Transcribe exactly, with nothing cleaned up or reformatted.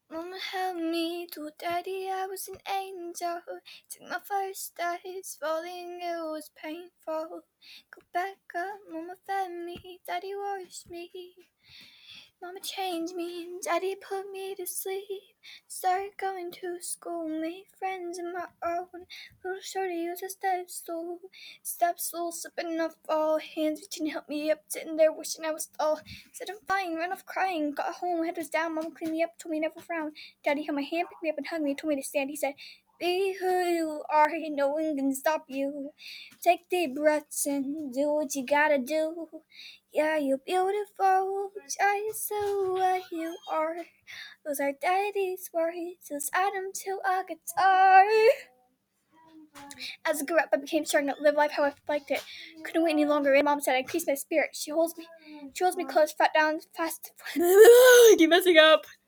Mama held me, told Daddy I was an angel. Took my first steps, falling it was painful. Go back up, Mama fed me, Daddy washed me. Mama changed me, Daddy put me to sleep. Started going to school, made friends of my own. Little shorty was a step stool, step stool, slipping off all. Hands reaching to help me up, sitting there wishing I was tall. Said I'm fine, ran off crying, got home, head was down. Mama cleaned me up, told me never frown. Daddy held my hand, picked me up and hugged me, told me to stand. He said, be who you are, no one can stop you. Take deep breaths and do what you gotta do. Yeah, you're beautiful, just the way you are. Those are Daddy's words, those add them to a guitar. As I grew up, I became strong to live life how I liked it. Couldn't wait any longer. And Mom said I increased my spirit. She holds me, she holds me close, fat down, fast. I keep messing up.